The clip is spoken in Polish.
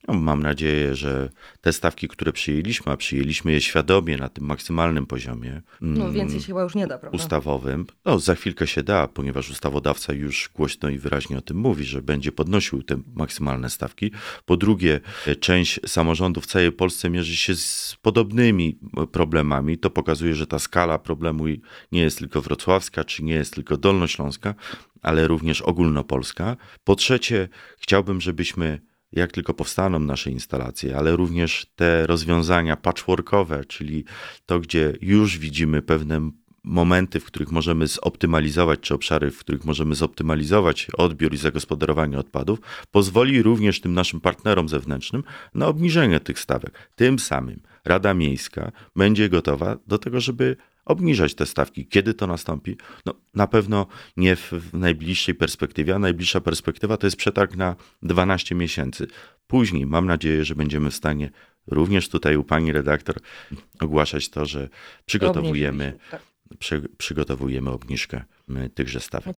No, mam nadzieję, że te stawki, które przyjęliśmy, a przyjęliśmy je świadomie na tym maksymalnym poziomie No więcej się chyba już nie da, prawda? ustawowym, no za chwilkę się da, ponieważ ustawodawca już głośno i wyraźnie o tym mówi, że będzie podnosił te maksymalne stawki. Po drugie, część samorządów w całej Polsce mierzy się z podobnymi problemami. To pokazuje, że ta skala problemu nie jest tylko wrocławska, czy nie jest tylko dolnośląska, ale również ogólnopolska. Po trzecie, chciałbym, żebyśmy jak tylko powstaną nasze instalacje, ale również te rozwiązania patchworkowe, czyli to, gdzie już widzimy pewne momenty, w których możemy zoptymalizować, czy obszary, w których możemy zoptymalizować odbiór i zagospodarowanie odpadów, pozwoli również tym naszym partnerom zewnętrznym na obniżenie tych stawek. Tym samym Rada Miejska będzie gotowa do tego, żeby obniżać te stawki. Kiedy to nastąpi? No, na pewno nie w najbliższej perspektywie, a najbliższa perspektywa to jest przetarg na 12 miesięcy. Później mam nadzieję, że będziemy w stanie również tutaj u pani redaktor ogłaszać to, że przygotowujemy Tak. przygotowujemy obniżkę tychże stawek.